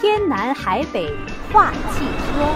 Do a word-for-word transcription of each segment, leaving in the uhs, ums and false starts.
天南海北话汽车。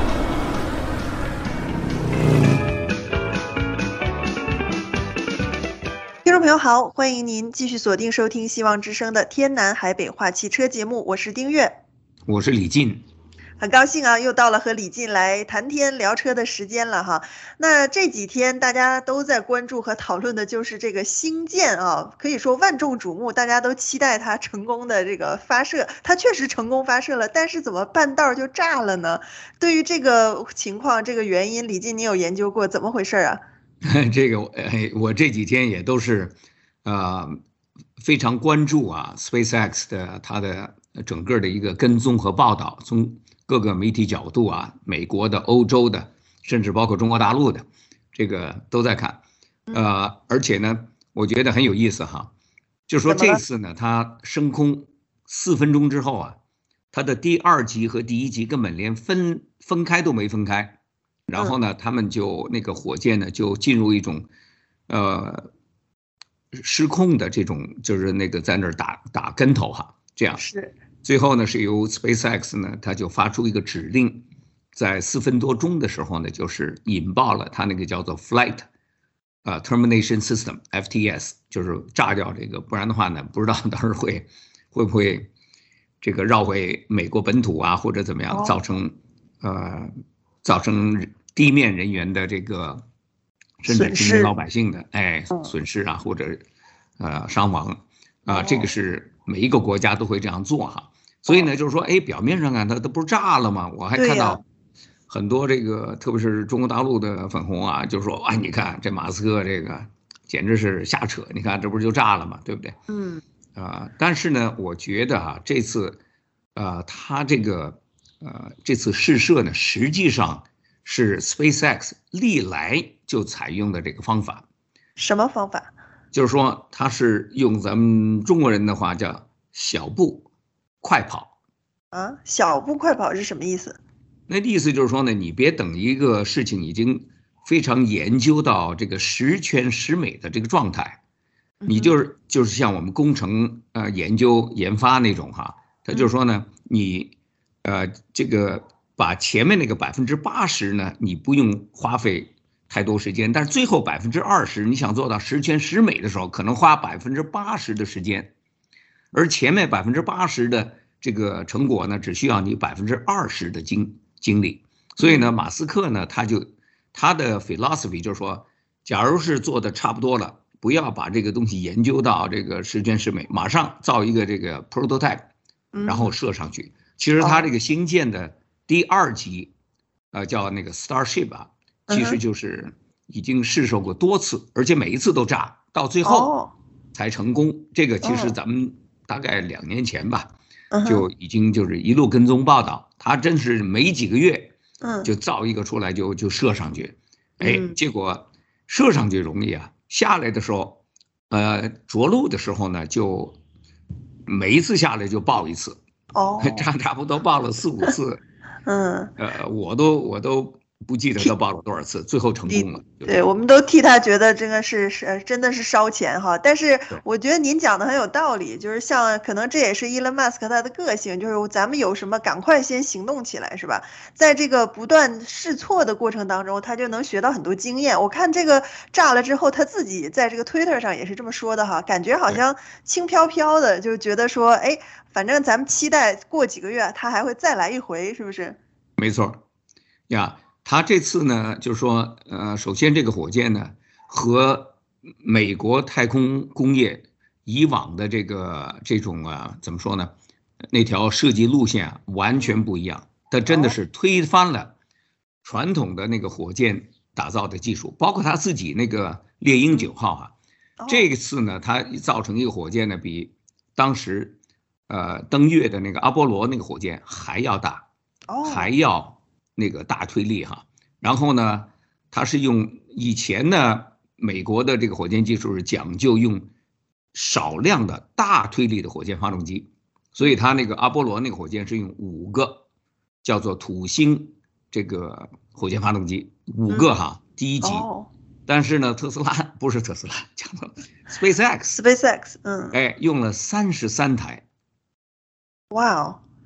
听众朋友好，欢迎您继续锁定收听希望之声的天南海北话汽车节目，我是丁月， 我是李进。 很高兴啊，又到了和李进来谈天聊车的时间了哈。那这几天大家都在关注和讨论的就是这个星舰啊，可以说万众瞩目，大家都期待它成功的这个发射。它确实成功发射了，但是怎么半道就炸了呢？对于这个情况，这个原因，李进你有研究过怎么回事啊？ 这个哎，我这几天也都是，呃，非常关注啊 ，SpaceX 的它的整个的一个跟踪和报道，从各个媒体角度啊，美国的、欧洲的，甚至包括中国大陆的，这个都在看，呃，而且呢，我觉得很有意思哈，就说这次呢，它升空四分钟之后啊，它的第二级和第一级根本连分分开都没分开。然后呢，他们就那个火箭呢，就进入一种，呃，失控的这种，就是那个在那儿打打跟头哈，这样是。 最后呢，是由 SpaceX 呢，他就发出一个指令，在四分多钟的时候呢，就是引爆了它那个叫做 Flight， 啊、呃、Termination System F T S， 就是炸掉这个，不然的话呢，不知道到时候会会不会这个绕回美国本土啊，或者怎么样，造成呃造成地面人员的这个，甚至平民老百姓的哎损失啊，或者呃伤亡啊，这个是每一个国家都会这样做哈。所以呢，就是说，哎，表面上看它它不是炸了吗？我还看到很多这个，特别是中国大陆的粉红啊，就说，哎，你看这马斯克这个简直是瞎扯，你看这不是就炸了吗？对不对？ 嗯。 啊、呃，但是呢，我觉得啊，这次，呃，他这个呃这次试射呢，实际上是 SpaceX 历来就采用的这个方法。 什么方法？ 就是说，它是用咱们中国人的话叫小步快跑啊，小步快跑是什么意思？ 那意思就是说呢，你别等一个事情已经非常研究到这个十全十美的这个状态，你就是就是像我们工程呃研究研发那种哈，他就是说呢，你呃这个把前面那个百分之八十呢，你不用花费太多时间，但是最后百分之二十，你想做到十全十美的时候，可能花百分之八十的时间。而前面百分之八十的这个成果呢，只需要你百分之二十的精精力。所以呢，马斯克呢，他就他的 philosophy 就是说，假如是做的差不多了，不要把这个东西研究到这个十全十美，马上造一个这个 prototype， 然后射上去。其实他这个星舰的第二级，呃，叫那个 Starship 啊，其实就是已经试射过多次，而且每一次都炸，到最后才成功。这个其实咱们大概两年前吧，就已经就是一路跟踪报道，他真是没几个月，就造一个出来就就射上去，哎，结果射上去容易啊，下来的时候，呃，着陆的时候呢，就每一次下来就爆一次， 哦， 差差不多爆了四五次， 嗯， 呃，我都我都不记得他报了多少次，最后成功了。 对，我们都替他觉得这个是是真的是烧钱哈。但是我觉得您讲的很有道理，就是像可能这也是 Elon Musk 他的个性，就是咱们有什么赶快先行动起来，是吧？在这个不断试错的过程当中，他就能学到很多经验。我看这个炸了之后，他自己在这个 Twitter 上也是这么说的哈，感觉好像轻飘飘的，就觉得说，哎，反正咱们期待过几个月他还会再来一回，是不是？ 没错，呀。他这次呢，就是说，呃，首先这个火箭呢，和美国太空工业以往的这个这种啊，怎么说呢，那条设计路线啊，完全不一样。它真的是推翻了传统的那个火箭打造的技术，包括他自己那个猎鹰九号啊，这次呢，它造成一个火箭呢，比当时呃登月的那个阿波罗那个火箭还要大，还要那个大推力哈，然后呢，它是用以前呢美国的这个火箭技术是讲究用少量的大推力的火箭发动机，所以它那个阿波罗那个火箭是用五个叫做土星这个火箭发动机，五个哈，第一级。但是呢，特斯拉不是特斯拉，讲到 SpaceX，SpaceX， 嗯， 哎，用了三十三台。 哇哦！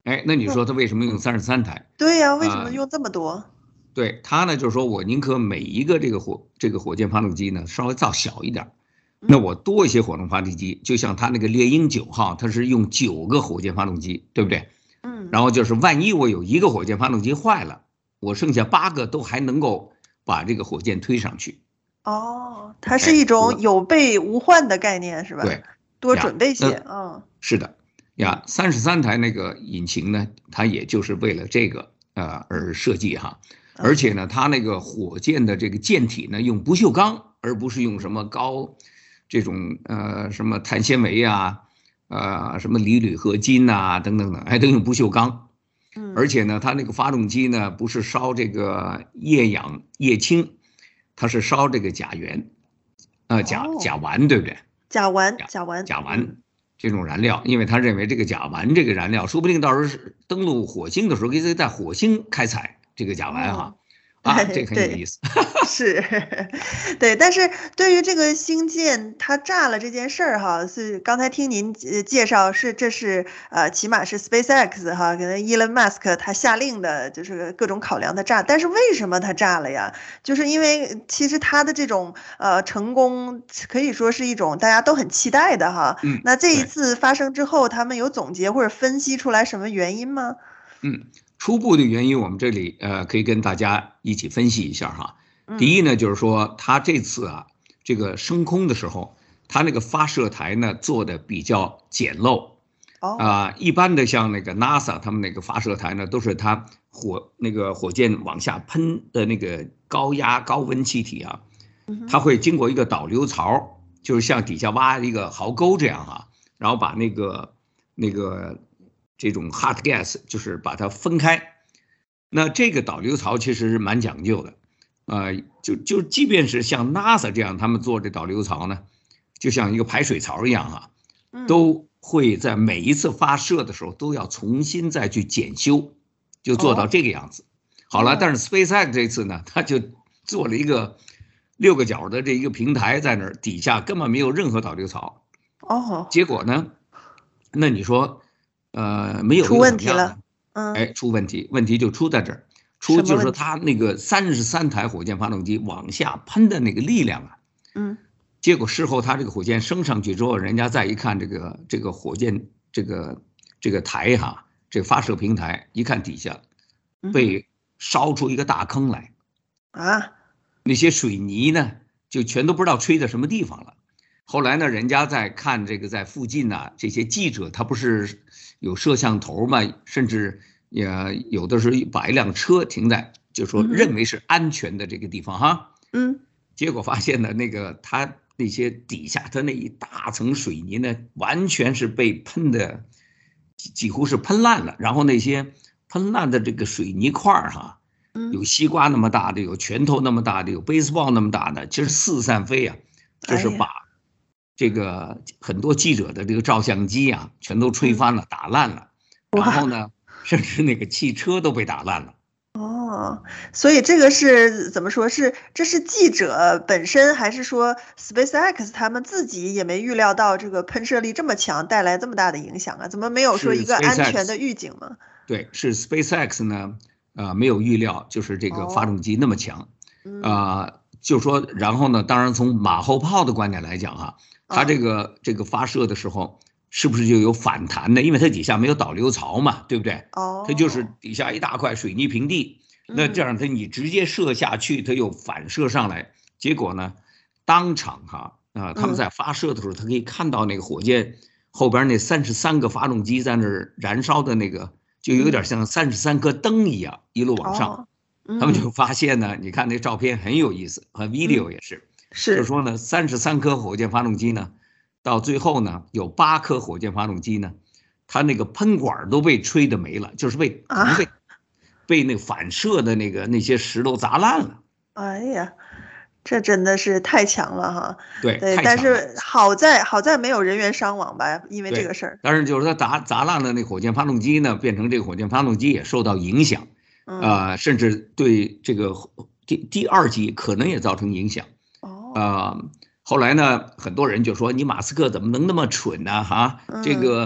哎，那你说他为什么用三十三台？ 对呀、啊，为什么用这么多？呃、 对他呢，就是说我宁可每一个这个火这个火箭发动机呢稍微造小一点，那我多一些火箭发动机，就像他那个猎鹰九号，它是用九个火箭发动机，对不对？ 嗯， 然后就是万一我有一个火箭发动机坏了，我剩下八个都还能够把这个火箭推上去。 哦，它是一种有备无患的概念，是吧？ 对， 多准备些，嗯， 是的呀，三十三台那个引擎呢，它也就是为了这个呃而设计哈，而且呢，它那个火箭的这个舰体呢用不锈钢，而不是用什么高这种呃什么碳纤维啊，呃什么锂铝合金呐等等等，还都用不锈钢。而且呢，它那个发动机呢不是烧这个液氧液氢，它是烧这个甲烷，呃甲甲烷，对不对？ 甲烷，甲烷， 甲烷这种燃料，因为他认为这个甲烷这个燃料，说不定到时候是登陆火星的时候，可以在火星开采这个甲烷哈。啊，这很有意思。 是，对，但是对于这个星舰它炸了这件事儿哈，是刚才听您介绍是这是呃起码是 SpaceX 哈，可能 Elon Musk 他下令的，就是各种考量的炸。但是为什么它炸了呀？就是因为其实它的这种呃成功可以说是一种大家都很期待的哈。 嗯。 那这一次发生之后，他们有总结或者分析出来什么原因吗？ 嗯。初步的原因，我们这里呃可以跟大家一起分析一下哈。第一呢，就是说它这次啊，这个升空的时候，它那个发射台呢做的比较简陋。 哦。 啊，一般的像那个 NASA 他们那个发射台呢，都是它火那个火箭往下喷的那个高压高温气体啊，它会经过一个导流槽，就是像底下挖一个壕沟这样啊，然后把那个那个。这种 hot gas 就是把它分开，那这个导流槽其实是蛮讲究的，呃，就就即便是像 NASA 这样，他们做这导流槽呢，就像一个排水槽一样啊，都会在每一次发射的时候都要重新再去检修，就做到这个样子。好了，但是 SpaceX 这次呢，他就做了一个六个角的这一个平台在那儿，底下根本没有任何导流槽。 哦， 结果呢，那你说？呃，没有出问题了， 嗯，哎，出问题，问题就出在这儿，出就是说它那个三十三台火箭发动机往下喷的那个力量啊， 嗯， 结果事后它这个火箭升上去之后，人家再一看这个这个火箭这个这个台哈，这个发射平台一看底下被烧出一个大坑来， 啊， 那些水泥呢就全都不知道吹在什么地方了。后来呢，人家在看这个在附近呢、啊，这些记者他不是有摄像头嘛，甚至也有的时候把一辆车停在，就说认为是安全的这个地方哈， 嗯， 结果发现呢，那个他那些底下他那一大层水泥呢，完全是被喷的，几乎是喷烂了，然后那些喷烂的这个水泥块儿哈，有西瓜那么大的，有拳头那么大的，有 baseball 那么大的，其实四散飞啊，这是把。这个很多记者的这个照相机啊，全都吹翻了，打烂了，然后呢，甚至那个汽车都被打烂了。 哦，所以这个是怎么说？是这是记者本身，还是说 SpaceX 他们自己也没预料到这个喷射力这么强，带来这么大的影响啊？怎么没有说一个安全的预警吗？ 对，是 SpaceX 呢，呃，没有预料，就是这个发动机那么强，啊、哦呃，就说，然后呢，当然从马后炮的观点来讲啊。它这个这个发射的时候，是不是就有反弹呢？因为它底下没有导流槽嘛，对不对？ 哦， 它就是底下一大块水泥平地，那这样它你直接射下去，它又反射上来，结果呢，当场哈啊，他们在发射的时候，他可以看到那个火箭后边那三十三个发动机在那儿燃烧的那个，就有点像三十三颗灯一样，一路往上。他们就发现呢，你看那照片很有意思，和 video 也是。 是， 就是说呢，三十三颗火箭发动机呢，到最后呢，有八颗火箭发动机呢，它那个喷管都被吹的没了，就是被可能被、啊、被那反射的那个那些石头砸烂了。 哎呀，这真的是太强了哈！ 对， 对，但是好在好在没有人员伤亡吧，因为这个事儿。 但是就是它砸砸烂了那火箭发动机呢，变成这个火箭发动机也受到影响，啊、 嗯呃，甚至对这个第第二级可能也造成影响。啊、呃，后来呢，很多人就说你马斯克怎么能那么蠢呢？哈，这个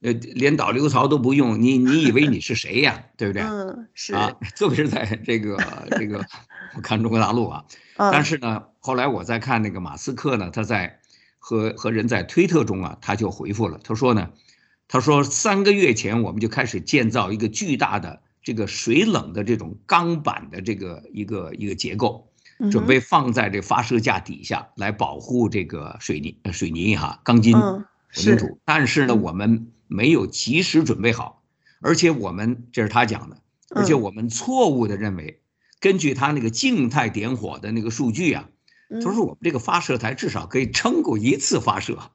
呃，连导流槽都不用，你你以为你是谁呀？对不对？ 嗯，是啊，特别是在这个这个，我看中国大陆啊，但是呢，后来我在看那个马斯克呢，他在和和人在推特中啊，他就回复了，他说呢，他说三个月前我们就开始建造一个巨大的这个水冷的这种钢板的这个一个一个结构，准备放在这发射架底下来保护这个水泥水泥哈钢筋混凝土，但是呢，我们没有及时准备好，而且我们这是他讲的，而且我们错误的认为，根据他那个静态点火的那个数据啊，他说我们这个发射台至少可以撑过一次发射，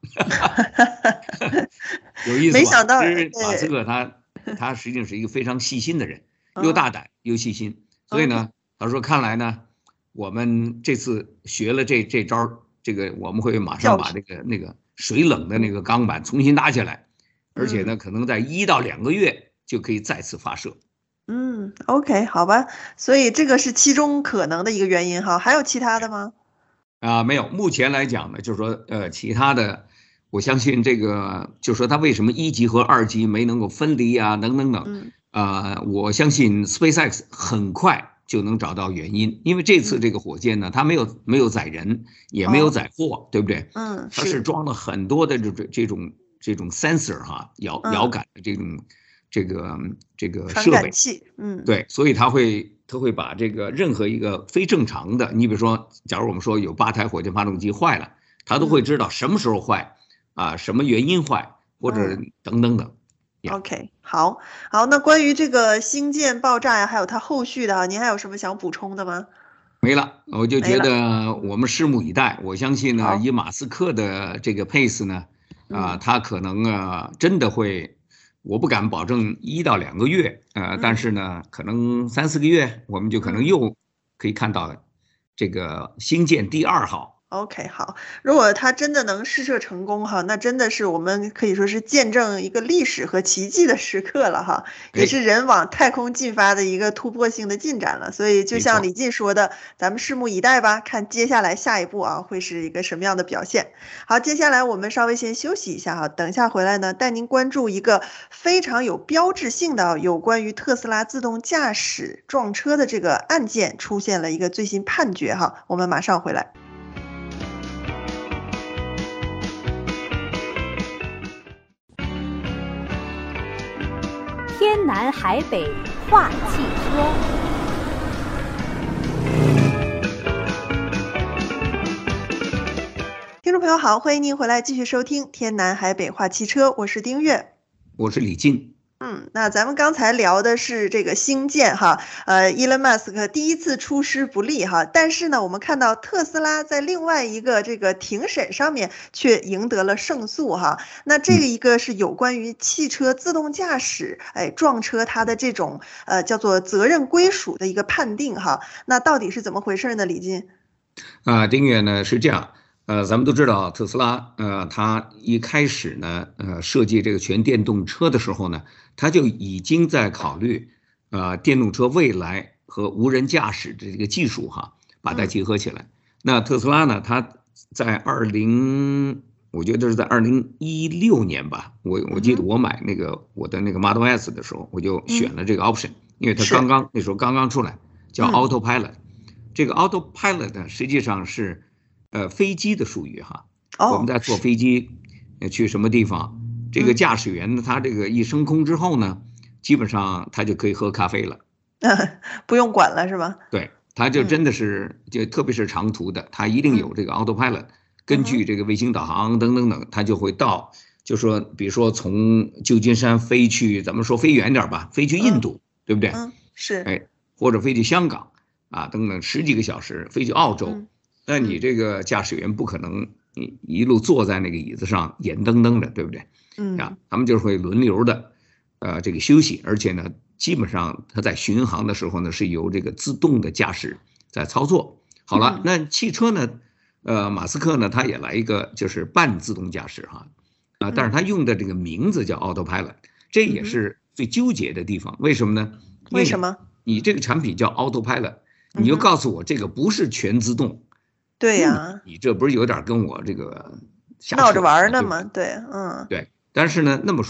有意思吧？ 没想到， 马斯克他他实际上是一个非常细心的人，又大胆又细心，所以呢，他说看来呢，我们这次学了这这招，这个我们会马上把这个那个水冷的那个钢板重新搭起来。而且呢，可能在一到两个月就可以再次发射。 嗯 ，OK， 好吧，所以这个是其中可能的一个原因哈，还有其他的吗？ 啊，没有，目前来讲呢，就是说，呃，其他的，我相信这个，就是说它为什么一级和二级没能够分离啊，等等等，啊，我相信 SpaceX 很快就能找到原因，因为这次这个火箭呢，它没有没有载人，也没有载货，对不对？ 嗯， 它是装了很多的这种这种。这种 sensor 哈遥遥感的这种这个这个设备， 嗯， 对，所以它会它会把这个任何一个非正常的，你比如说，假如我们说有八台火箭发动机坏了，它都会知道什么时候坏，啊，什么原因坏，或者等等等。 OK， 好，好，那关于这个星舰爆炸呀，还有它后续的，您还有什么想补充的吗？ 没了，我就觉得我们拭目以待。我相信呢，以马斯克的这个 pace 呢。啊，他可能啊，真的会，我不敢保证一到两个月，呃，但是呢，可能三四个月，我们就可能又可以看到这个星舰第二号。 OK， 好，如果它真的能试射成功哈，那真的是我们可以说是见证一个历史和奇迹的时刻了哈，也是人往太空进发的一个突破性的进展了。所以就像李进说的，咱们拭目以待吧，看接下来下一步啊会是一个什么样的表现。好，接下来我们稍微先休息一下哈，等一下回来呢，带您关注一个非常有标志性的有关于特斯拉自动驾驶撞车的这个案件出现了一个最新判决哈，我们马上回来。 天南海北话汽车。 听众朋友好，欢迎您回来继续收听《天南海北话汽车》，我是丁月， 我是李进。 嗯，那咱们刚才聊的是这个星舰哈，呃，伊隆马斯克第一次出师不利哈，但是呢，我们看到特斯拉在另外一个这个庭审上面却赢得了胜诉哈。那这个一个是有关于汽车自动驾驶，哎，撞车它的这种呃叫做责任归属的一个判定哈。那到底是怎么回事呢？李进？ 啊，丁月呢是这样。呃，咱们都知道特斯拉，呃，它一开始呢，呃，设计这个全电动车的时候呢，它就已经在考虑，呃，电动车未来和无人驾驶的这个技术哈，把它结合起来。那特斯拉呢，它在二零，我觉得是在二零一六年吧，我我记得我买那个我的那个 Model S 的时候，我就选了这个 option，因为它刚刚那时候刚刚出来，叫 Autopilot。这个 Autopilot 呢，实际上是呃，飞机的术语哈，我们在坐飞机，去什么地方，这个驾驶员呢，他这个一升空之后呢，基本上他就可以喝咖啡了， 不用管了是吧？ 对，他就真的是，就特别是长途的，他一定有这个 Autopilot，根据这个卫星导航等等等，他就会到，就说，比如说从旧金山飞去，咱们说飞远点吧，飞去印度，对不对？ 嗯，是， 哎，或者飞去香港啊，等等十几个小时，飞去澳洲。那你这个驾驶员不可能你一路坐在那个椅子上眼瞪瞪的，对不对？ 嗯啊，他们就会轮流的，呃，这个休息，而且呢，基本上他在巡航的时候呢，是由这个自动的驾驶在操作。好了，那汽车呢，呃，马斯克呢，他也来一个就是半自动驾驶哈，啊，但是他用的这个名字叫 Autopilot， 这也是最纠结的地方。为什么呢？ 为什么？ 你这个产品叫 Autopilot， 你就告诉我这个不是全自动。 对呀、啊， 你这不是有点跟我这个闹着玩呢吗？对，嗯， 对。但是呢，那么说吧，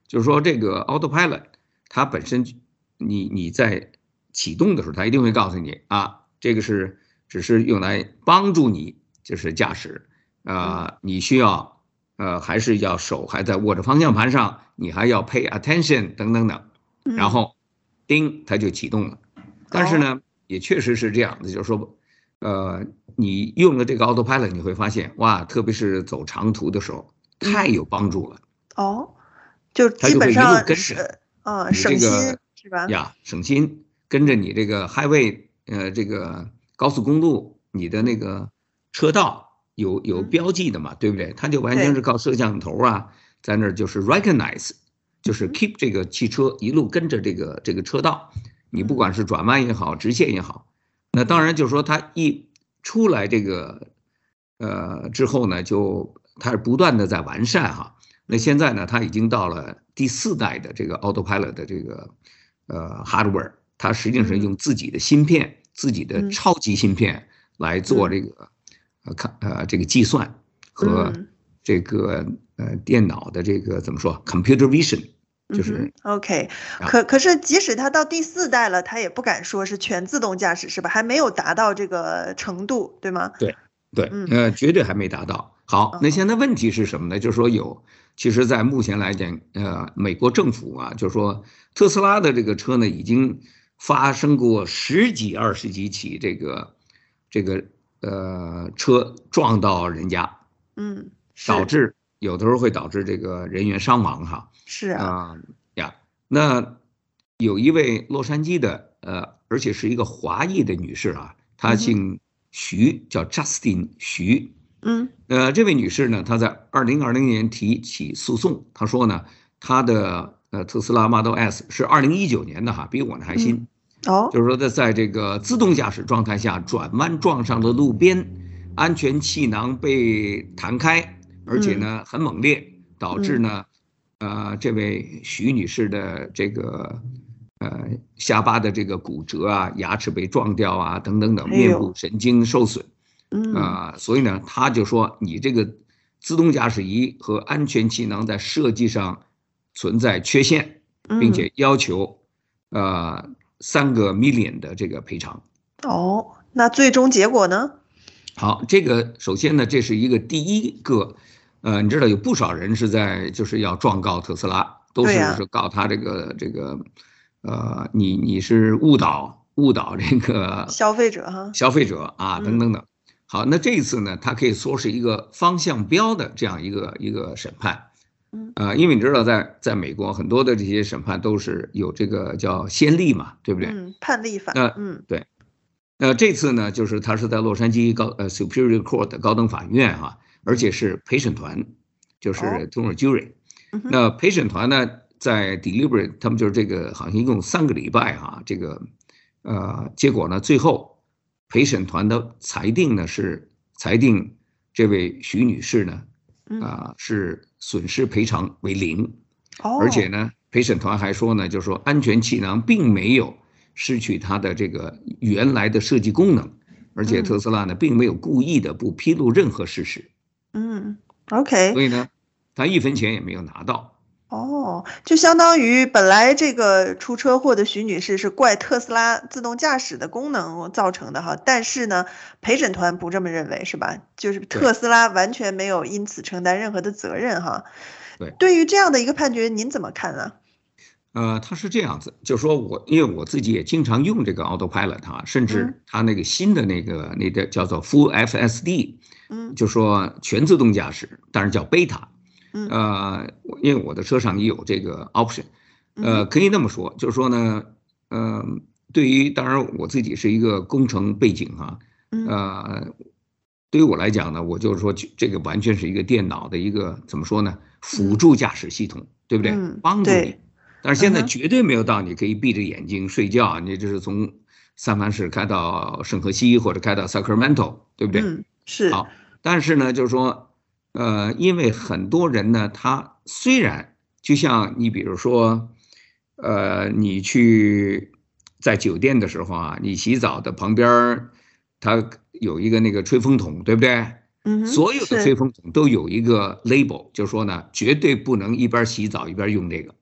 就是说这个 Autopilot 它本身你你在启动的时候，它一定会告诉你啊，这个是只是用来帮助你就是驾驶，呃，你需要呃还是要手还在握着方向盘上，你还要 pay attention 等等等，然后叮它就启动了。但是呢，也确实是这样的，就是说，呃，你用了这个 Autopilot， 你会发现哇，特别是走长途的时候，太有帮助了。 哦，就基本上是，嗯，省心是吧？ 呀，省心，跟着你这个 highway， 呃，这个高速公路，你的那个车道有有标记的嘛，对不对？它就完全是靠摄像头啊，在那儿就是 recognize， 就是 keep 这个汽车一路跟着这个这个车道，你不管是转弯也好，直线也好，那当然就是说它一出来这个呃之后呢，就它是不断的在完善哈。那现在呢，它已经到了第四代的这个 Autopilot 的这个呃 hardware， 它实际上是用自己的芯片、自己的超级芯片来做这个呃看呃这个计算和这个呃电脑的这个怎么说 computer vision， 就是、 嗯、OK， 可可是即使它到第四代了，它也不敢说是全自动驾驶是吧？还没有达到这个程度，对吗？ 对对，呃，绝对还没达到。好，那现在问题是什么呢？就是说有。其实，在目前来讲，呃，美国政府啊，就是说特斯拉的这个车呢，已经发生过十几、二十几起这个这个呃车撞到人家， 嗯， 导致有的时候会导致这个人员伤亡哈。 是啊， 啊呀，那有一位洛杉矶的呃，而且是一个华裔的女士啊，她姓徐，叫 Justin 徐。 嗯， 呃，这位女士呢，她在二零二零年提起诉讼。她说呢，她的呃特斯拉 Model S 是二零一九年的哈，比我呢还新。 嗯、哦， 就是说，在在这个自动驾驶状态下转弯撞上了路边，安全气囊被弹开，而且呢很猛烈，导致呢，呃，这位徐女士的这个呃下巴的这个骨折啊，牙齿被撞掉啊，等等等，面部神经受损。 嗯啊、呃，所以呢，他就说你这个自动驾驶仪和安全气囊在设计上存在缺陷，并且要求呃三个 million 的这个赔偿。 哦，那最终结果呢？ 好，这个首先呢，这是一个第一个，呃，你知道有不少人是在就是要状告特斯拉，都是说告他这个、啊、这个，呃，你你是误导误导这个消费者哈， 消费者啊等等等。嗯好，那这一次呢，它可以说是一个方向标的这样一个一个审判， 嗯， 呃，因为你知道在，在美国很多的这些审判都是有这个叫先例嘛，对不对？ 嗯，判例法。 那嗯， 对，那这次呢，就是他是在洛杉矶高呃 Superior Court 的高等法院哈、啊，而且是陪审团，就是 Toner Jury、哦。那陪审团呢，在 deliberate， 他们就是这个好像一共三个礼拜哈、啊，这个呃，结果呢，最后。陪审团的裁定呢是裁定这位徐女士呢，啊、呃、是损失赔偿为零， 哦， 而且呢陪审团还说呢，就是说安全气囊并没有失去它的这个原来的设计功能，而且特斯拉呢并没有故意的不披露任何事实， 嗯 ，OK， 所以呢他一分钱也没有拿到。 哦，就相当于本来这个出车祸的徐女士是怪特斯拉自动驾驶的功能造成的哈，但是呢，陪审团不这么认为是吧？就是特斯拉完全没有因此承担任何的责任哈。 对， 对于这样的一个判决，您怎么看呢？ 呃，他是这样子，就是说我因为我自己也经常用这个 Autopilot 哈，甚至它那个新的那个那个叫做 Full F S D， 嗯，就说全自动驾驶，但是叫 Beta。呃，因为我的车上也有这个 option， 呃，可以那么说，就是说呢，呃，对于当然我自己是一个工程背景哈，呃，对于我来讲呢，我就是说这个完全是一个电脑的一个怎么说呢，辅助驾驶系统，对不对？帮助你。但是现在绝对没有到你可以闭着眼睛睡觉，你就是从三藩市开到圣荷西或者开到 Sacramento， 对不对？ 嗯，是。 好，但是呢，就是说。呃，因为很多人呢，他虽然就像你比如说，呃，你去在酒店的时候啊，你洗澡的旁边它有一个那个吹风筒，对不对？ 嗯， 所有的吹风筒都有一个 label，就是说呢，绝对不能一边洗澡一边用这个。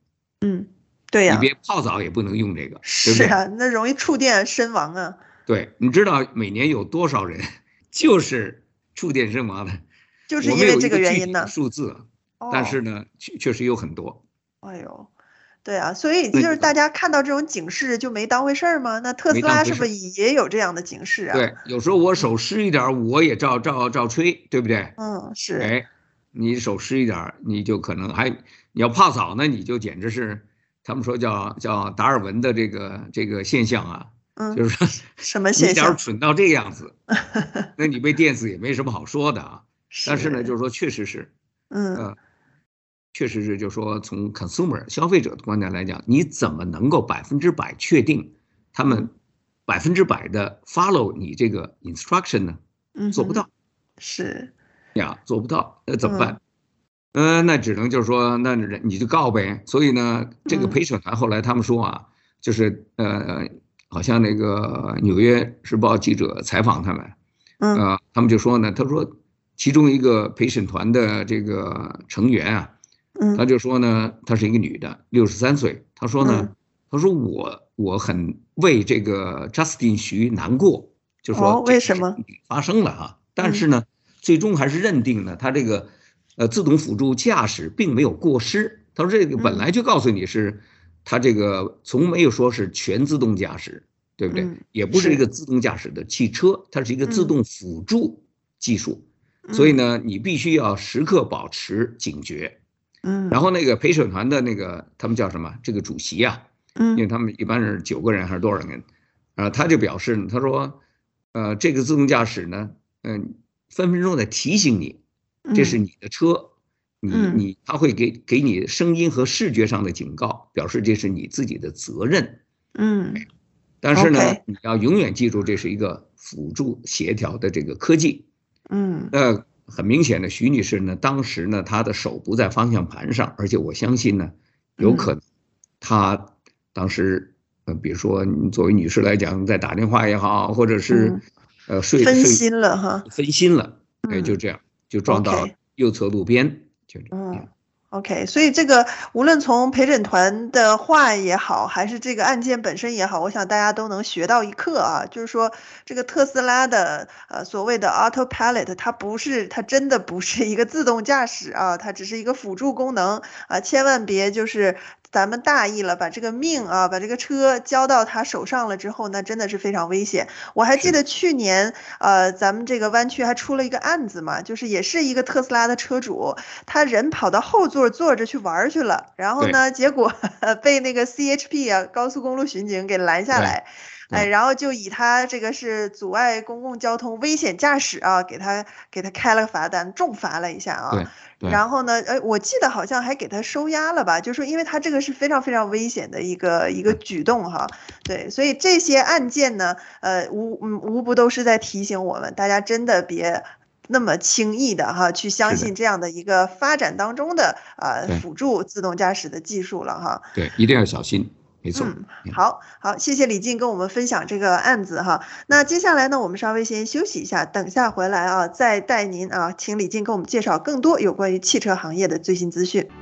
嗯，对呀、啊， 你别泡澡也不能用这个，对不对？ 是啊，那容易触电身亡啊。 对，你知道每年有多少人就是触电身亡的？ 就是我没有因为这个一个具体的原因呢。 数字，但是哦， 呢，确确实有很多。 哎呦，对啊，所以就是大那你怎么家看到这种警示就没当回事儿吗？那特没斯拉是不是当回事？ 也有这样的警示啊？ 对，有时候我手嗯湿一点儿，我也照照照吹，对不对？ 嗯，是， 哎，你手湿一点儿，你就可能还你要泡澡呢，你就简直是他们说叫叫达尔文的这个这个现象啊，就嗯， 是说什么你假如现象？ 蠢到这样子，那你被电死也没什么好说的啊。但是呢，就是， 是说确实是， 嗯呃，确实是，就是说从 consumer 消费者的观点来讲，你怎么能够百分之百确定他嗯们百分之百的 follow 你这个 instruction 呢？ 嗯哼， 做不到是， 呀，做不到，那怎么嗯办？呃，那只能就是说，那人你就告呗。所以呢，这个嗯陪审团后来他们说啊，就是呃，好像那个《纽约时报》记者采访他们， 嗯呃，他们就说呢，他说其中一个陪审团的这个成员啊，他嗯就说呢，她是一个女的，六十三岁，他说呢， 嗯， 他说我我很为这个 Justin 徐难过，就哦， 说这个为什么？ 事情发生了啊，但是嗯呢，最终还是认定呢，他这个呃自动辅助驾驶并没有过失。他说这个本嗯来就告诉你是，他这个从没有说是全自动驾驶，对不对？ 嗯， 也不是一个是， 自动驾驶的汽车，它是一个自嗯动辅助技术，所以嗯呢，你必须要时刻保持警觉。然嗯后那个陪审团的那个他们叫什么？这个主席啊，因为嗯他们一般是九个人还是多少人？啊，他就表示呢，他说，呃，这个自动驾驶呢，嗯、分分钟在提醒你，这是嗯你的车，你嗯你他会给给你声音和视觉上的警告，表示这是你自己的责任。 嗯但是呢， ，OK， 你要永远记住，这是一个辅助协调的这个科技。 嗯那很明显的，徐女士呢，当时呢，她的手不在方向盘上，而且我相信呢，有可嗯能她当时，呃，比如说你作为女士来讲，在打电话也好，或者是嗯， 呃睡分睡心了哈。 分心了，哎，就嗯这样就撞到 ，OK。 右侧路边，就这嗯样。 ，OK，所以这个无论从陪审团的话也好，还是这个案件本身也好，我想大家都能学到一课啊，就是说这个特斯拉的呃所谓的 Autopilot，它不是，它真的不是一个自动驾驶啊，它只是一个辅助功能啊，千万别就是咱们大意了，把这个命啊，把这个车交到他手上了之后，那真的是非常危险。我还记得去年呃咱们这个湾区还出了一个案子嘛，就是也是一个特斯拉的车主。他人跑到后座坐着去玩去了，然后呢，结果被那个 C H P 啊高速公路巡警给拦下来，哎，然后就以他这个是阻碍公共交通危险驾驶啊，给他给他开了个罚单，重罚了一下啊。 对对。 然后呢，呃，我记得好像还给他收押了吧，就是说因为他这个是非常非常危险的一个一个举动哈。对，所以这些案件呢，呃，无嗯无不都是在提醒我们，大家真的别那么轻易的哈去相信这样的一个发展当中的呃辅助自动驾驶的技术了哈。 对，一定要小心，没错。 嗯，好好，谢谢李静跟我们分享这个案子哈。那接下来呢，我们稍微先休息一下，等下回来啊，再带您啊，请李静给我们介绍更多有关于汽车行业的最新资讯。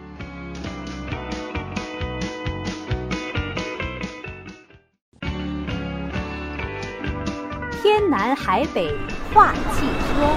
天南海北话汽车。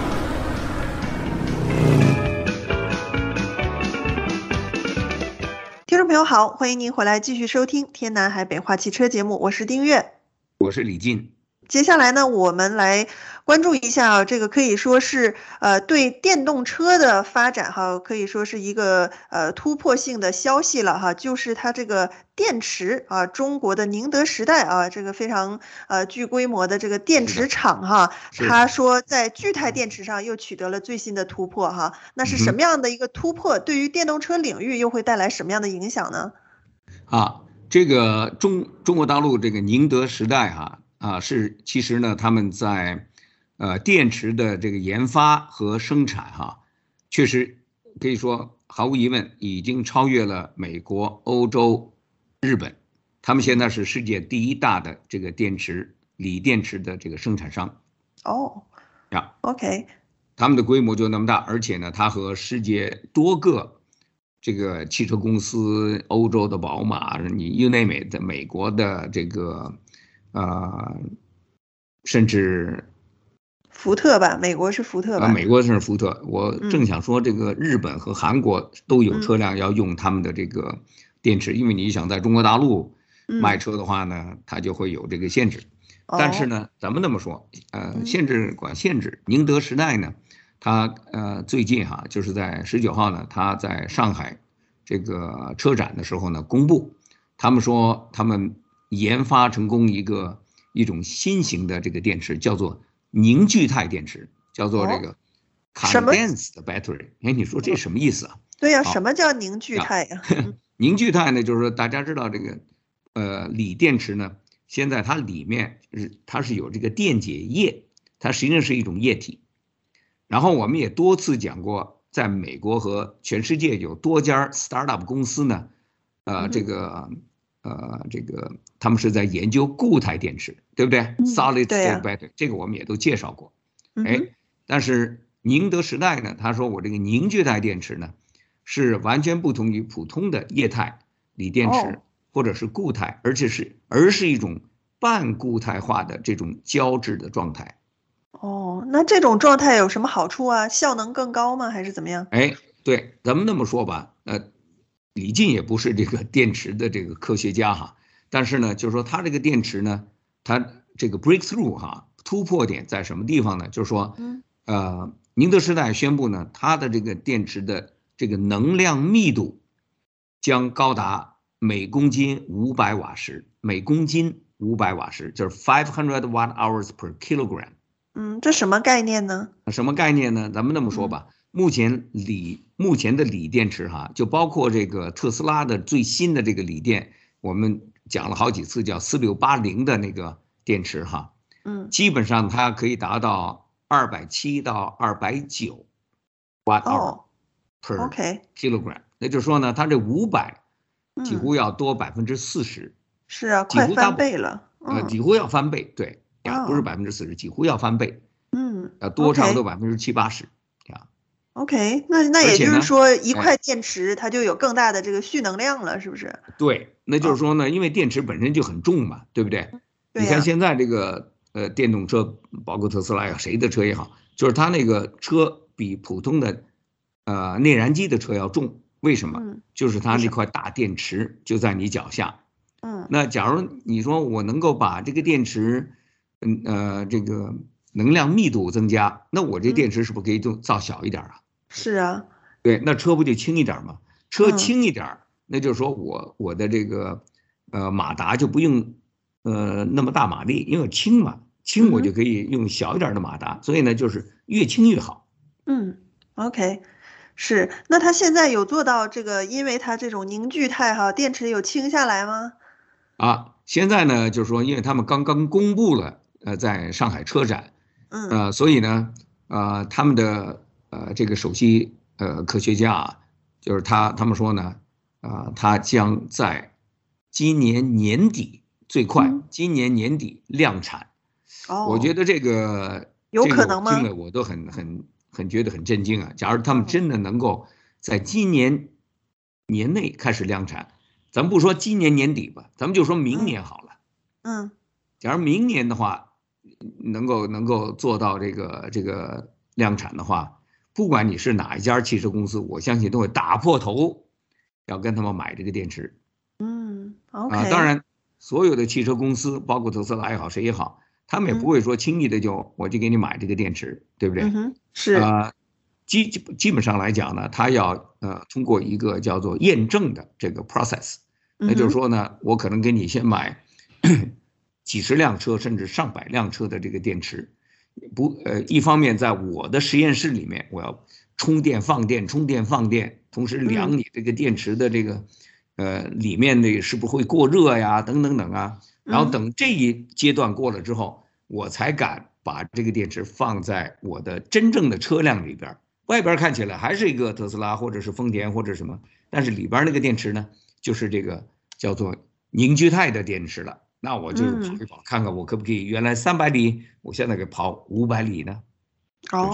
听众朋友好，欢迎您回来继续收听天南海北话汽车节目，我是丁月， 我是李进。 接下来呢，我们来关注一下啊，这个可以说是呃对电动车的发展哈，可以说是一个呃突破性的消息了哈，就是它这个电池啊，中国的宁德时代啊，这个非常呃具规模的这个电池厂哈，他说在聚态电池上又取得了最新的突破哈，那是什么样的一个突破？对于电动车领域又会带来什么样的影响呢？ 啊，这个中中国大陆这个宁德时代哈。啊，是，其实呢，他们在，呃，电池的这个研发和生产哈，确实可以说毫无疑问已经超越了美国、欧洲、日本，他们现在是世界第一大的这个电池锂电池的这个生产商。 哦， 呀 ，OK， 他们的规模就那么大，而且呢，它和世界多个这个汽车公司，欧洲的宝马，你 you name it，美国的这个，呃，甚至福特吧，美国是福特吧？ 啊，美国是福特。我正想说，这个日本和韩国都有车辆要用他们的这个电池，因为你想在中国大陆卖车的话呢，它就会有这个限制。但是呢，咱们那么说，呃，限制管限制，宁德时代呢，它呃最近哈，就是在十九号呢，它在上海这个车展的时候呢，公布，他们说他们研发成功一个一种新型的这个电池，叫做凝聚态电池，叫做这个 condensed battery。哎，你说这什么意思啊？ 对呀，什么叫凝聚态呀？ 凝聚态呢，就是说大家知道这个呃锂电池呢。现在它里面是它是有这个电解液，它实际上是一种液体。然后我们也多次讲过，在美国和全世界有多家 startup 公司呢，呃，这个呃这个他们是在研究固态电池，对不对 ？Solid state battery，这个我们也都介绍过。哎，但是宁德时代呢，他说我这个凝聚态电池呢，是完全不同于普通的液态锂电池。或者是固态，而且是而是一种半固态化的这种胶质的状态。 哦，那这种状态有什么好处啊？效能更高吗？还是怎么样？ 哎，对，咱们那么说吧，呃，李进也不是这个电池的这个科学家哈，但是呢，就是说他这个电池呢，它这个 breakthrough 哈，突破点在什么地方呢？就是说，呃，宁德时代宣布呢，它的这个电池的这个能量密度将高达每公斤五百瓦时，每公斤五百瓦时，就是 five hundred watt hours per kilogram。 嗯，这什么概念呢？ 什么概念呢？咱们那么说吧，目前锂目前的锂电池哈，就包括这个特斯拉的最新的这个锂电，我们讲了好几次，叫四六八零的那个电池哈， 嗯， 基本上它可以达到二百七到二百九 watt hour per kilogram。那就是说呢，它这五百。几乎要多百分之四十， 是啊，快翻倍了。 呃，几乎要翻倍，对呀，不是百分之四十，几乎要翻倍。 嗯， 要多差不多百分之七八十呀。 OK， 那那也就是说，一块电池它就有更大的这个蓄能量了，是不是？ 对，那就是说呢，因为电池本身就很重嘛，对不对？你看现在这个呃电动车，包括特斯拉呀，谁的车也好，就是它那个车比普通的呃内燃机的车要重。为什么？就是它那块大电池就在你脚下。 嗯， 那假如你说我能够把这个电池，嗯呃，这个能量密度增加，那我这电池是不是可以就造小一点啊？ 是啊， 对，那车不就轻一点吗？车轻一点，那就是说我我的这个呃马达就不用呃那么大马力，因为轻嘛，轻我就可以用小一点的马达，所以呢就是越轻越好。 嗯 ，OK。是，那它现在有做到这个，因为它这种凝聚态哈，电池有轻下来吗？ 啊，现在呢，就是说，因为他们刚刚公布了，呃，在上海车展， 嗯， 呃，所以呢，呃，他们的呃这个首席呃科学家啊，就是他他们说呢，啊、呃，他将在今年年底最快，嗯、今年年底量产。 哦， 我觉得这个有可能吗？ 听了我都很很。很觉得很震惊啊！假如他们真的能够在今年年内开始量产，咱们不说今年年底吧，咱们就说明年好了。 嗯， 假如明年的话，能够能够做到这个这个量产的话，不管你是哪一家汽车公司，我相信都会打破头要跟他们买这个电池。 嗯 ，OK 啊，当然，所有的汽车公司，包括特斯拉也好，谁也好。他们也不会说轻易的就我就给你买这个电池，对不对？ 嗯、是啊、呃，基基本上来讲呢，它要呃通过一个叫做验证的这个 process， 那就是说呢，我可能给你先买几十辆车甚至上百辆车的这个电池，不呃，一方面在我的实验室里面，我要充电放电充电放电，同时量你这个电池的这个、嗯、呃里面的是不是会过热呀，等等等啊。然后等这一阶段过了之后，我才敢把这个电池放在我的真正的车辆里边。外边看起来还是一个特斯拉或者是丰田或者什么，但是里边那个电池呢，就是这个叫做凝聚态的电池了。那我就跑一跑，看看我可不可以原来三百里，我现在给跑五百里呢？ 哦，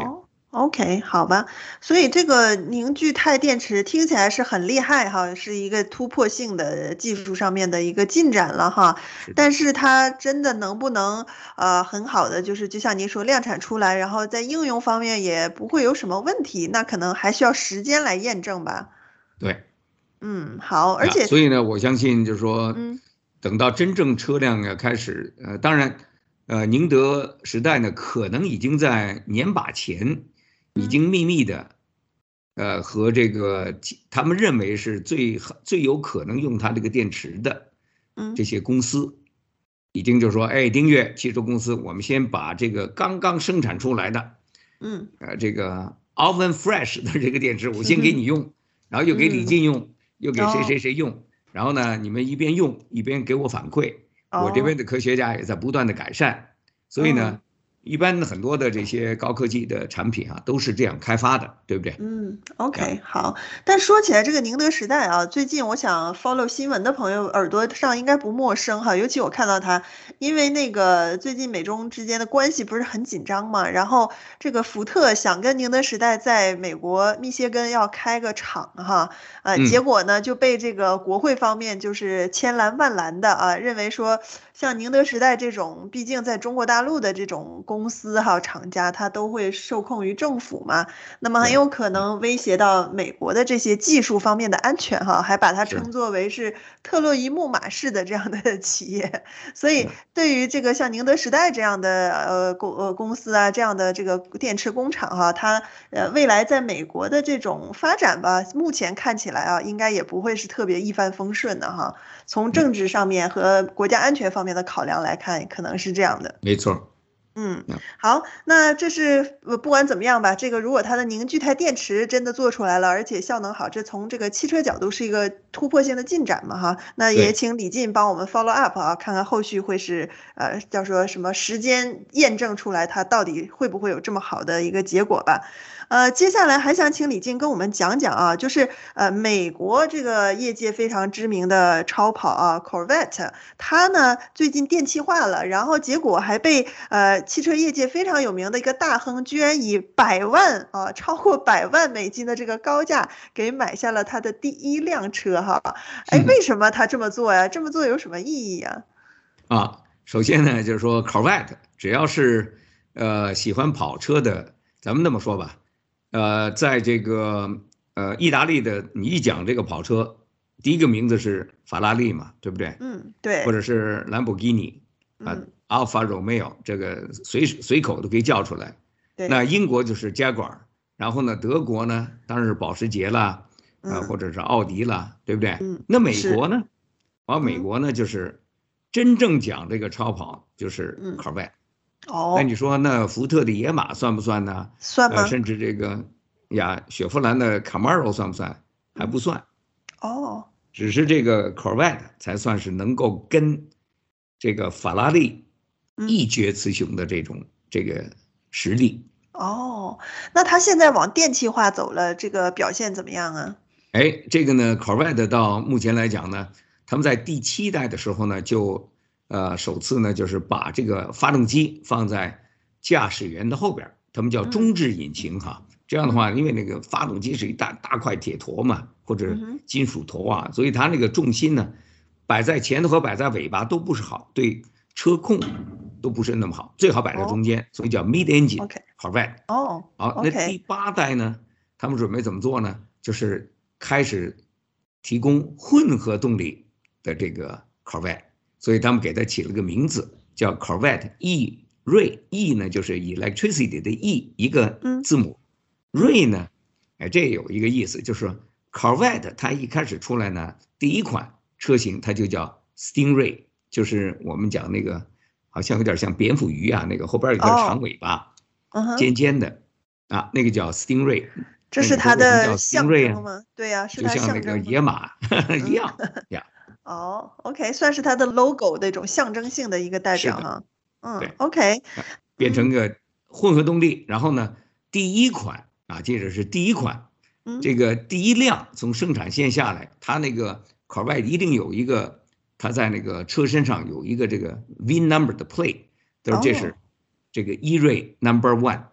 OK，好吧，所以这个凝聚态电池听起来是很厉害哈，是一个突破性的技术上面的一个进展了哈。 是的。 但是它真的能不能呃很好的就是就像您说量产出来，然后在应用方面也不会有什么问题，那可能还需要时间来验证吧。 对。 嗯，好，而呀， 且所以呢，我相信就是说， 嗯等到真正车辆要开始，呃，当然，呃，宁德时代呢，可能已经在年把前，已嗯经秘密的，呃，和这个其他们认为是最最有可能用它这个电池的嗯这些公司，已经就是说，哎，丁悦汽车公司，我们先把这个刚刚生产出来的， 嗯呃，这个 oven fresh 的这个电池，我先给嗯你用，然后又给李嗯静用。又给谁哦谁谁用，然后呢，你们一边用一边给我反馈，我这边哦的科学家也在不断的改善，所以嗯。 呢，一般的很多的这些高科技的产品啊，都是这样开发的，对不对？ 嗯呀， ，OK，好。但说起来，这个宁德时代啊，最近我想 follow 新闻的朋友耳朵上应该不陌生哈，尤其我看到它，因为那个最近美中之间的关系不是很紧张嘛，然后这个福特想跟宁德时代在美国密歇根要开个厂哈，呃，结嗯， 果呢就被这个国会方面就是千拦万拦的啊，认为说像宁德时代这种，毕竟在中国大陆的这种公司哈厂家，它都会受控于政府嘛。那么很对， 有可能威胁到美国的这些技术方面的安全哈，还把它是称作为是特洛伊木马式的这样的企业，所以是， 对于这个像宁德时代这样的呃公呃公司啊，这样的这个电池工厂哈，它呃未来在美国的这种发展吧，目前看起来啊，应该也不会是特别一帆风顺的哈。从嗯， 政治上面和国家安全方面的考量来看，可能是这样的。 没错。 嗯， 呀， 好，那这是呃不管怎么样吧，这个如果它的凝聚态电池真的做出来了，而且效能好，这从这个汽车角度是一个突破性的进展嘛哈。那也对。 请李进帮我们 follow up 啊，看看后续会是呃叫说什么时间验证出来它到底会不会有这么好的一个结果吧。呃，接下来还想请李进跟我们讲讲啊，就是呃美国这个业界非常知名的超跑啊，Corvette。它呢最近电气化了，然后结果还被呃汽车业界非常有名的一个大亨，居然以百万啊超过百万美金的这个高价给买下了他的第一辆车哈。哎，为什么他这么做呀？这么做有什么意义呀？ 啊，首先呢，就是说 Corvette 只要是呃喜欢跑车的，咱们那么说吧，呃，在这个呃意大利的，你一讲这个跑车，第一个名字是法拉利嘛，对不对？ 嗯， 或者对， 是兰博基尼啊， 嗯， 阿尔法罗密欧，这个随随口都可以叫出来。那对， 英国就是加管儿，然后呢，德国呢当然是保时捷啦，啊，或嗯者是奥迪啦，对不对？ 嗯， 那美是， 国呢？而美嗯国呢，就是真正讲这个超跑就是嗯， Corvette。那你哦， 说那福特的野马算不算呢？呃， 算吗？ 甚至这个呀，雪佛兰的 Camaro 算不算？还嗯， 不算， 哦， 只是这个 Corvette 才算是能够跟这个法拉利嗯。 一决雌雄的这种这个实力。 哦，那它现在往电气化走了，这个表现怎么样啊？ 哎，这个呢，Corvette 到目前来讲呢，他们在第七代的时候呢，就呃首次呢就是把这个发动机放在驾驶员的后边儿，他们叫嗯中置引擎哈。这样的嗯话，因为那个发动机是一大大块铁坨嘛，或者嗯哼， 金属坨啊，所以它那个重心呢，摆在前头和摆在尾巴都不是好，对车控都不是那么好，最好摆在哦中间，所以叫 mid engine ，OK， Corvette。 哦好，那第 ，OK， 八代呢，他们准备怎么做呢？就是开始提供混合动力的这个 Corvette，所以他们给它起了个名字叫 Corvette E Ray。E 呢就是 electricity 的 E 一个嗯字母嗯 ，Ray 呢，哎，这有一个意思，就是 Corvette 它一开始出来呢，第一款车型它就叫 Stingray，就是我们讲那个好像有点像蝙蝠鱼啊，那个后边有根长哦， 尾巴， 嗯哼， 尖尖的啊，那个叫 Stingray。 这是那你说它的为什么叫象 Stingray 啊？ 征吗？对呀，是就它像那个象征吗？ 野马一嗯， 样呀。 哦，OK，算是它的 logo 那种象征性的一个代是的， 表哈。嗯对， ，OK， 啊变成嗯个混合动力。然后呢，第一款啊，记着是第一款， 嗯， 这个第一辆从生产线下来，它那个 Corvette 一定有一个，它在那个车身上有一个这个 V number 的 plate，都是这哦是这个 E-Ray Number One。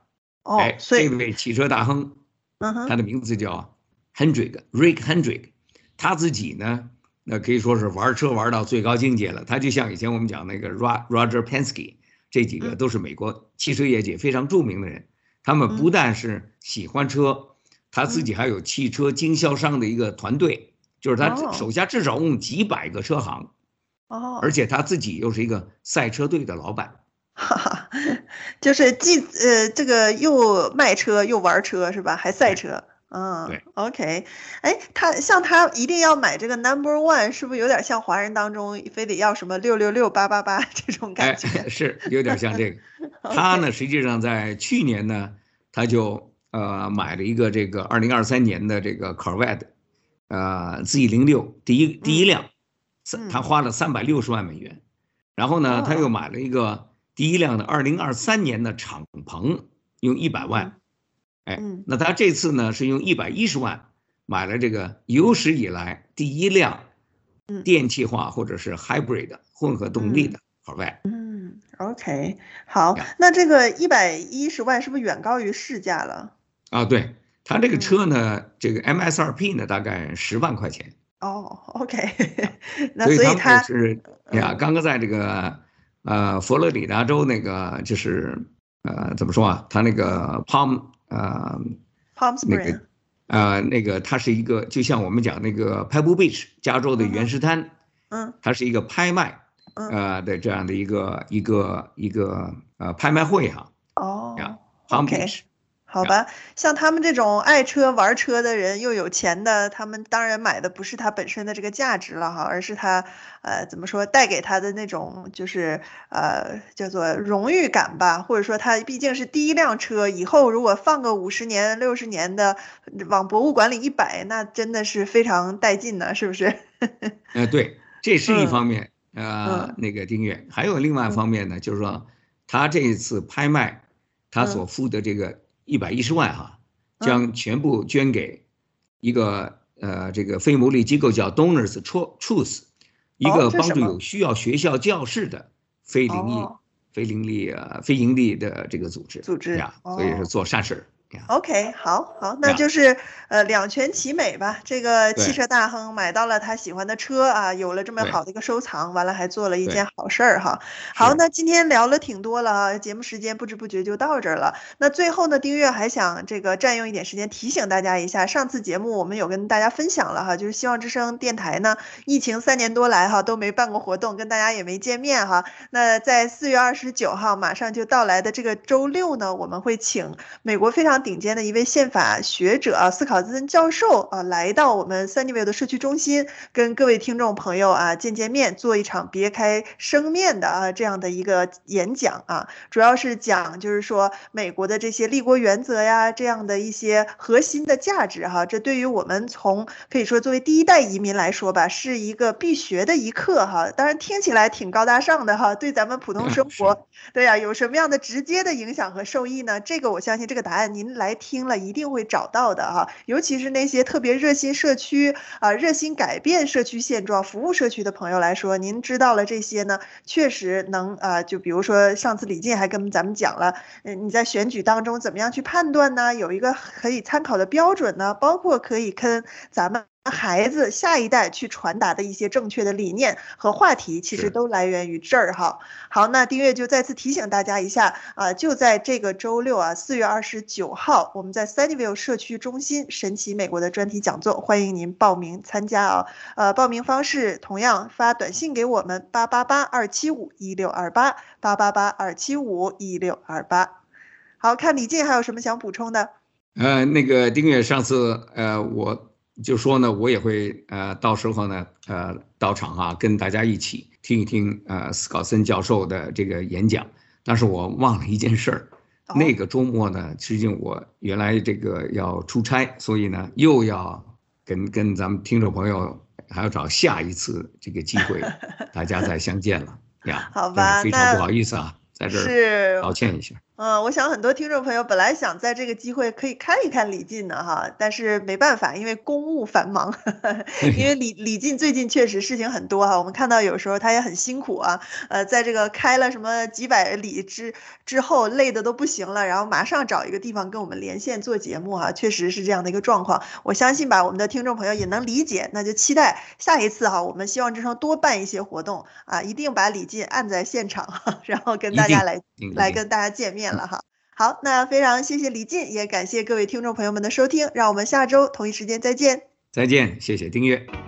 哦， 哎， 所以这位汽车大亨， 嗯哼， 他的名字叫 Hendrick Rick Hendrick，他自己呢，那可以说是玩车玩到最高境界了。他就像以前我们讲那个 Roger Penske，这几个嗯都是美国汽车业界非常著名的人。他们不但是喜欢车，他自己还有汽车经销商的一个团队，就是他哦手下至少用几百个车行， 哦， 而且他自己又是一个赛车队的老板。 哈哈，就是既呃这个又卖车又玩车是吧？还赛车。嗯对 ，OK，哎，他像他一定要买这个 Number One，是不是有点像华人当中非得要什么六六六八八八这种感觉？ 哎，是有点像这个。他呢，实际上在去年呢，他就呃买了一个这个二零二三年的这个 Corvette，呃 Z 零六第一第一辆， 嗯他花了三百六十万美元。然后呢，他又买了一个第一辆的二零二三年的敞篷，用一百万。哎，那他这次呢是用一百一十万买了这个有史以来第一辆电气化或者是 hybrid 混合动力的 Corvette。 嗯 ，OK， 好，那这个一百一十万是不是远高于市价了？ 啊，对，他这个车呢，这个 M S R P 呢大概十万块钱。 哦 ，OK， 那所以所以他是呀，刚刚在这个呃佛罗里达州那个就是呃怎么说啊，他那个 Palm 呃 Palm 那 Spring， 个呃那个它是一个就像我们讲那个 Pebble Beach 加州的原石滩， 嗯， 它是一个拍卖呃的这样的一个一个一个呃拍卖会哈。 哦呀 Palm OK Beach。 好吧，像他们这种爱车玩车的人，又有钱的，他们当然买的不是它本身的这个价值了哈，而是它呃怎么说带给他的那种就是呃叫做荣誉感吧，或者说它毕竟是第一辆车，以后如果放个五十年、六十年的往博物馆里一摆，那真的是非常带劲呢，是不是？ 呃，对，这是一方面， 嗯、 呃，那个丁月，还有另外一方面呢，就是说他这一次拍卖，他所付的这个一百一十万哈，将全部捐给一个呃这个非牟利机构叫 Donors Truth， 一个帮助有需要学校教室的非盈利、 哦、 非盈利呃非盈利的这个组织组织呀，所以是做善事。 OK， 好，好，那就是呃两全其美吧。这个汽车大亨买到了他喜欢的车啊，有了这么好的一个收藏，完了还做了一件好事儿哈。好，那今天聊了挺多了啊，节目时间不知不觉就到这儿了。那最后呢，丁月还想这个占用一点时间提醒大家一下，上次节目我们有跟大家分享了哈，就是希望之声电台呢，疫情三年多来哈都没办过活动，跟大家也没见面哈。那在四月二十九号马上就到来的这个周六呢，我们会请美国非常顶尖的一位宪法学者啊，斯考森教授啊，来到我们 Sunnyvale 的社区中心，跟各位听众朋友啊见见面，做一场别开生面的啊这样的一个演讲啊，主要是讲就是说美国的这些立国原则呀，这样的一些核心的价值哈，这对于我们从可以说作为第一代移民来说吧，是一个必学的一课哈。当然听起来挺高大上的哈，对咱们普通生活，对呀、啊，有什么样的直接的影响和受益呢？这个我相信这个答案您来听了一定会找到的哈，尤其是那些特别热心社区啊、热心改变社区现状、服务社区的朋友来说，您知道了这些呢，确实能啊，就比如说上次李进还跟咱们讲了，嗯，你在选举当中怎么样去判断呢？有一个可以参考的标准呢，包括可以跟咱们孩子下一代去传达的一些正确的理念和话题，其实都来源于这儿哈。好，那丁月就再次提醒大家一下啊，就在这个周六啊，四月二十九号，我们在 Sunnyvale 社区中心神奇美国的专题讲座，欢迎您报名参加啊。呃，报名方式同样发短信给我们八八八二七五一六二八八八八二七五一六二八。好，看李进还有什么想补充的？ 呃，那个丁月上次呃我。就说呢，我也会呃，到时候呢，呃，到场啊，跟大家一起听一听呃斯考森教授的这个演讲。但是我忘了一件事儿， 哦、 那个周末呢，实际上我原来这个要出差，所以呢，又要跟跟咱们听众朋友还要找下一次这个机会，大家再相见了呀。 好吧， 非常不好意思啊，在这儿道歉一下。 嗯，我想很多听众朋友本来想在这个机会可以看一看李进的哈，但是没办法，因为公务繁忙，呵呵因为李李进最近确实事情很多哈，我们看到有时候他也很辛苦啊，呃，在这个开了什么几百里之之后，累的都不行了，然后马上找一个地方跟我们连线做节目哈，确实是这样的一个状况。我相信吧，我们的听众朋友也能理解，那就期待下一次哈，我们希望之声多办一些活动啊，一定把李进按在现场，然后跟大家来来跟大家见面。了哈，好，那非常谢谢李进，也感谢各位听众朋友们的收听，让我们下周同一时间再见。 再见，谢谢订阅。